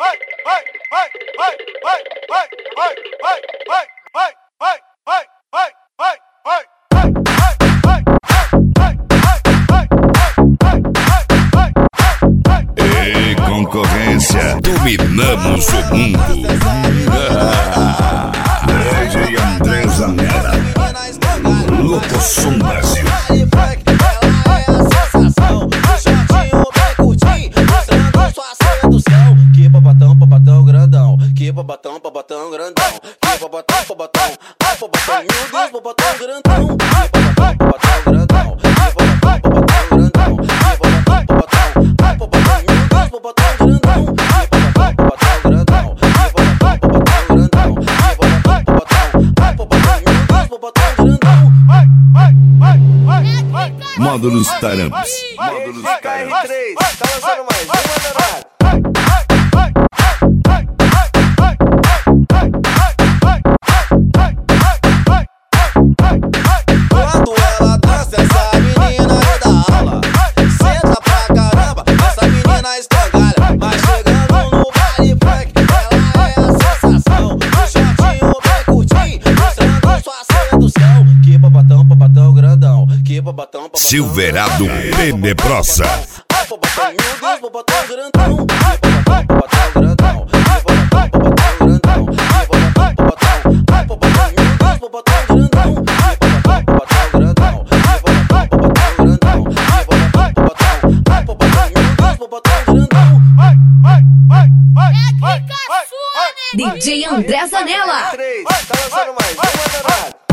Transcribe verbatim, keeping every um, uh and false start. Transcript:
Ei, concorrência, dominamos o mundo. D J André Zanella, Louco Som Brasil. Que babatão, babatão grandão. Que babatão, babatão grandão. Que babatão, babatão. Ai, babatão, meu Deus, babatão grandão. Que babatão, babatão grandão. Que babatão, babatão grandão. Que babatão, babatão. Ai, babatão, meu Deus, babatão grandão. Que babatão, babatão grandão. Que babatão, babatão grandão. Que babatão, babatão. Ai, babatão, meu Deus, babatão grandão. Módulos Taramps. Módulos Taramps. Tá lançando mais uma, danado. Quando ela dança, essa menina é da aula. Senta pra caramba, essa menina escangalha. Mas chegando no baile funk, ela é a sensação. O shortinho bem curtinho, mostrando sua sedução. Que babatão, babatão grandão. Que babatão, babatão Silverado Peneprosa. Ai, babatão, meu Deus, babatão grandão. Que babatão, babatão grandão. Que babatão, babatão grandão. Que babatão, babatão. Ai, babatão, meu Deus, babatão grandão. Que babatão, babatão grandão. Que babatão, babatão grandão. Que babatão, babatão. Ai, babatão, meu Deus, babatão grandão. D J André Zanella. Tá lançando mais uma, danado.